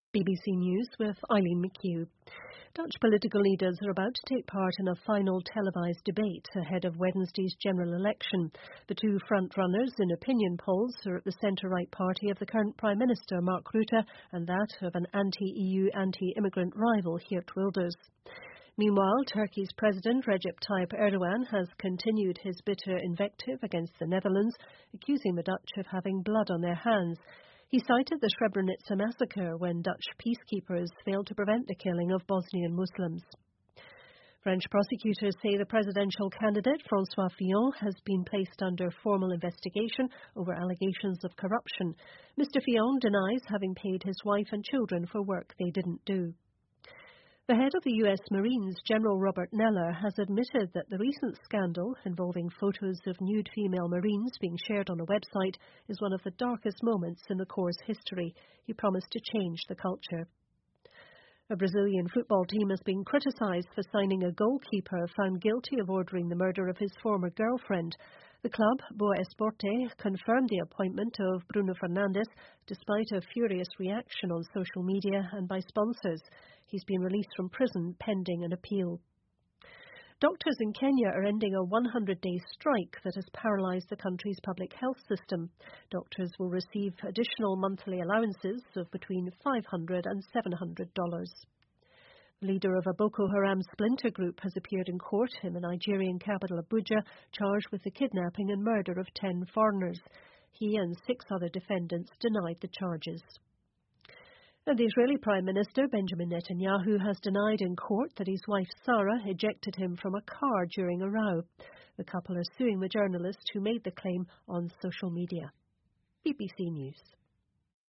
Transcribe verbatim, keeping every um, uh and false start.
B B C News with Eileen McHugh. Dutch political leaders are about to take part in a final televised debate ahead of Wednesday's general election. The two front-runners in opinion polls are at the centre-right party of the current Prime Minister, Mark Rutte, and that of an anti-E U, anti-immigrant rival, Geert Wilders. Meanwhile, Turkey's President Recep Tayyip Erdogan has continued his bitter invective against the Netherlands, accusing the Dutch of having blood on their hands. He cited the Srebrenica massacre when Dutch peacekeepers failed to prevent the killing of Bosnian Muslims. French prosecutors say the presidential candidate François Fillon has been placed under formal investigation over allegations of corruption. Mister Fillon denies having paid his wife and children for work they didn't do. The head of the U S Marines, General Robert Neller, has admitted that the recent scandal involving photos of nude female Marines being shared on a website is one of the darkest moments in the Corps' history. He promised to change the culture. A Brazilian football team has been criticised for signing a goalkeeper found guilty of ordering the murder of his former girlfriend. The club, Boa Esporte, confirmed the appointment of Bruno Fernandes despite a furious reaction on social media and by sponsors. He's been released from prison pending an appeal. Doctors in Kenya are ending a one hundred day strike that has paralysed the country's public health system. Doctors will receive additional monthly allowances of between five hundred dollars and seven hundred dollars. The leader of a Boko Haram splinter group has appeared in court in the Nigerian capital Abuja, charged with the kidnapping and murder of ten foreigners. He and six other defendants denied the charges. And the Israeli Prime Minister Benjamin Netanyahu has denied in court that his wife Sarah ejected him from a car during a row. The couple are suing the journalist who made the claim on social media. B B C News.